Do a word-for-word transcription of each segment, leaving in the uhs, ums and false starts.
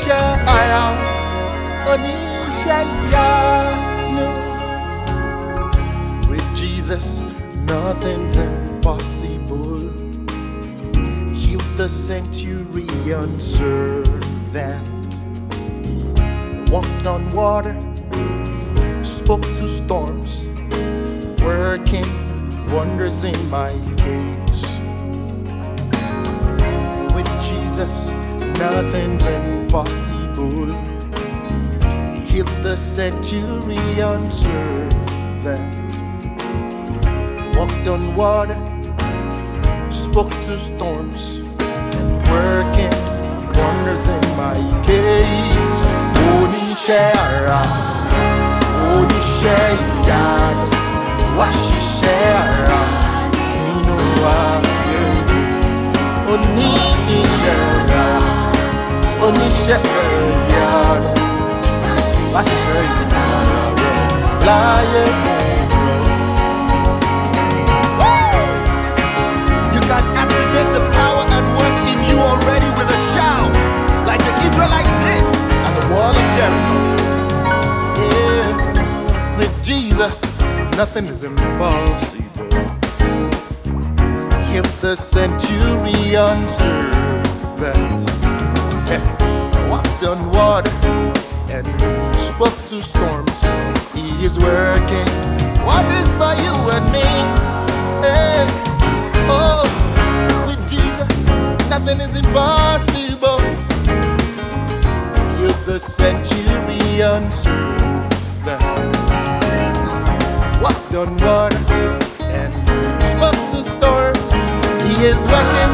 ara oníṣẹ́ ìyanu. With Jesus, nothing's impossible. Healed the centurion servant, walked on water, spoke to storms, working wonders in my case. With Jesus, nothing's impossible. He healed the centurion servant, walked on water, spoke to storms, and working wonders in my case. Oníṣẹ́ ara, oníṣẹ́ ìyanu, wá ṣiṣẹ́ ara nínú ayé mi. Oníṣẹ́ ara, oníṣẹ́ ìyanu, wá ṣiṣẹ́ ìyanu láyé mi. You can activate the power at work in you already with a shout, like the Israelites did at the wall of Jericho. Yeah, with Jesus, nothing is impossible. Healed the centurion servant, yeah, walked on water and spoke to storms. He is working wonders for you and me. Hey, oh, with Jesus, nothing is impossible. Healed the centurion servant, walked on water and spoke to storms. He is working.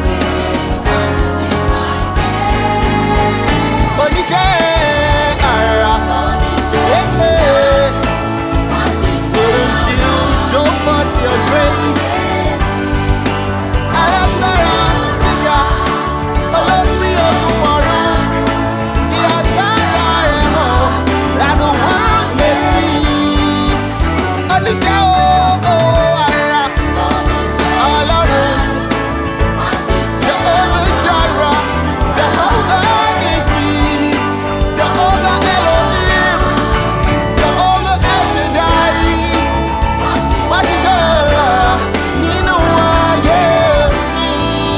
Oníṣẹ́ ara, yeah, yeah. Wouldn't you show forth your grace? Alágbára gíga, olórí olùmọ̀ràn, fi agbára rẹ̀ hàn, that the world may see. Oníṣẹ́ ara, Ọlọ́run, Jehovah Jireh, Jehovah Nissi, Jehovah Elohim, Jehovah El Shaddai. Wá ṣiṣẹ́ ara nínú ayé mi.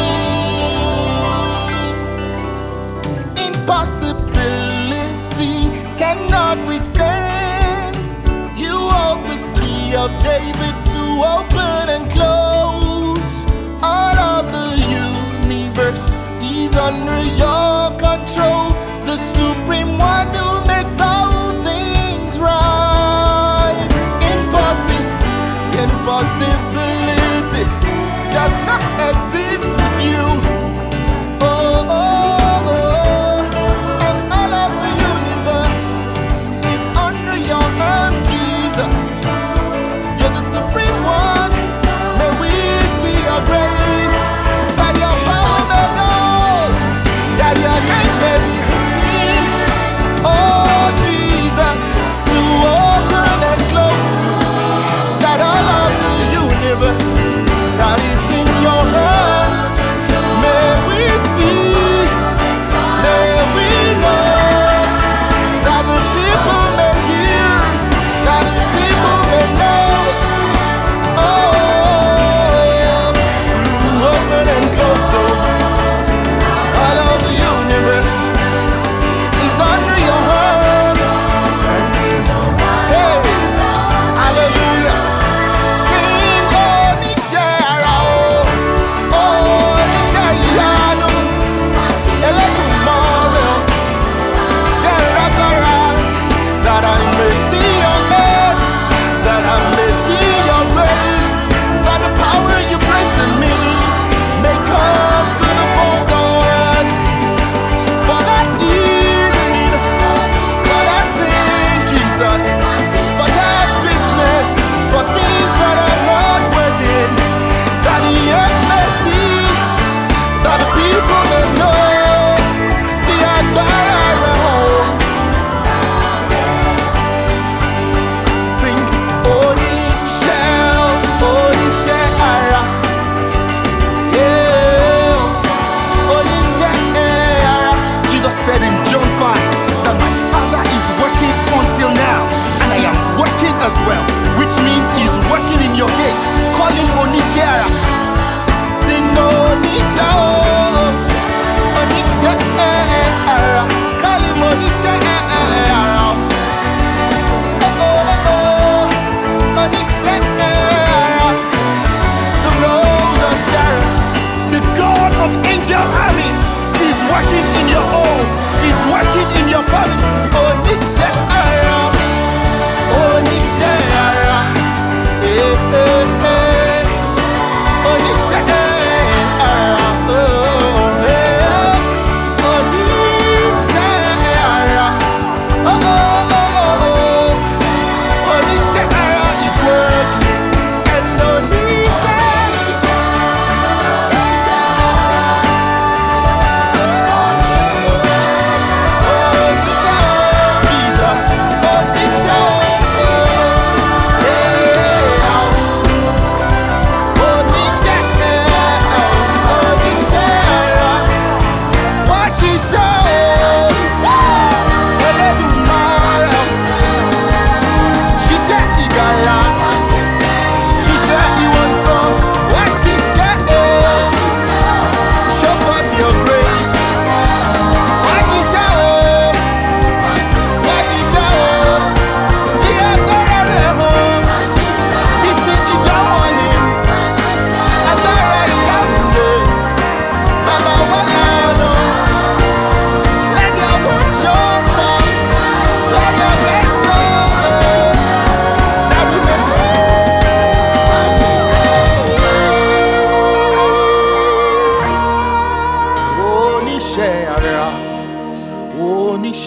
Impossibility cannot withstand. You hold the key of David to open and close. All of the universe is under your control. The supreme one who makes all things right. Impossible, impossibility does not exist with you. Oh, oh, oh. And all of the universe is under your arms, Jesus. You're the supreme one. May we see your grace, by your power, may know that your name may be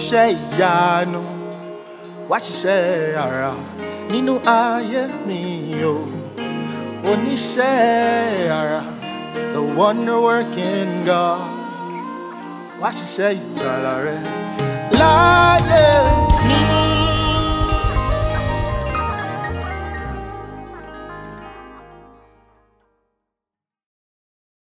ṣiṣẹ́ ìyanu, wá ṣiṣẹ́ ara nínú ayé mi o. Oníṣẹ́ ara, the wonder working God, wá ṣiṣẹ́ ìgbàlà rẹ láyé mi.